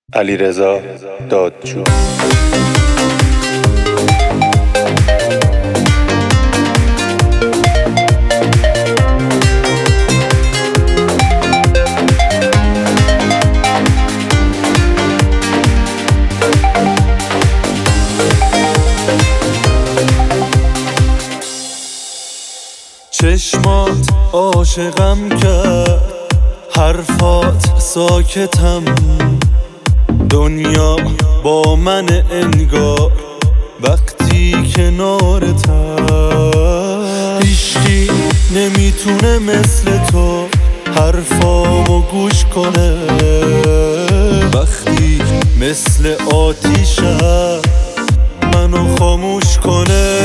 علیرضا دادجو. چشمات عاشقم کرد، حرفات ساکتم، دنیا با من انگار وقتی کنارتم. هیچکی نمیتونه مثل تو حرفامو گوش کنه، وقتی مثل آتیشم منو خاموش کنه.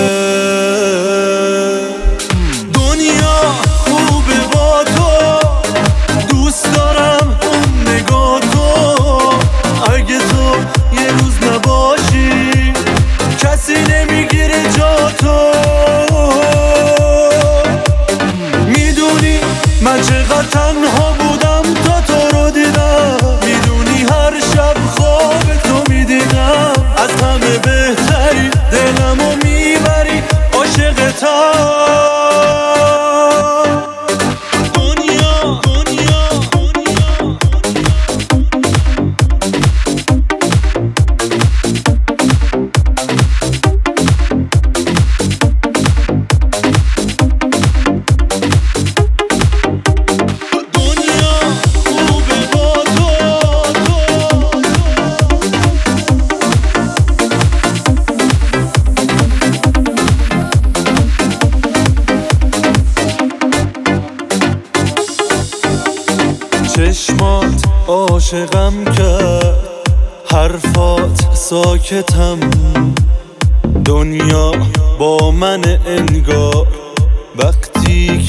من چقدر تنها بودم تا تو رو دیدم، میدونی هر شب خواب تو میدیدم. از همه بهتری دلمو میبری، عاشقتم. چشمات عاشقم کرد، حرفات ساکتم، دنیا با من انگار وقتی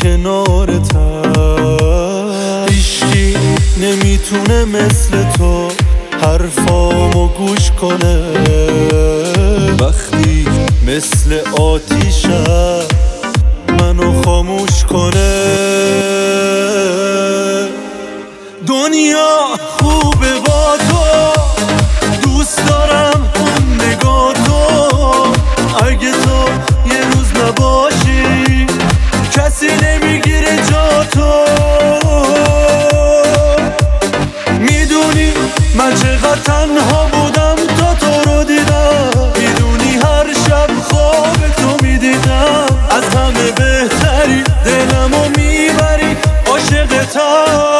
کنارتم. هیچکی نمیتونه مثل تو حرفامو گوش کنه، وقتی مثل آتیشم منو خاموش کنه. دنیا خوبه با تو، دوست دارم اون نگاه تو. اگه تو یه روز نباشی کسی نمیگیره جا تو. میدونی من چقدر تنها بودم تا تو رو دیدم، میدونی هر شب خواب تو میدیدم. از همه بهتری دلمو میبری، عاشقتم.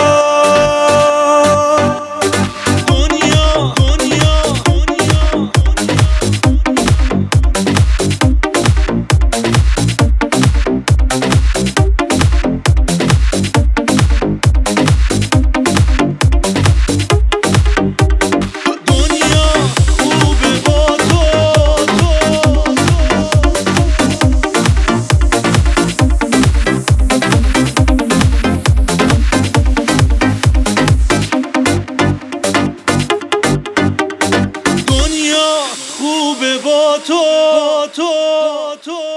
خوبه با تو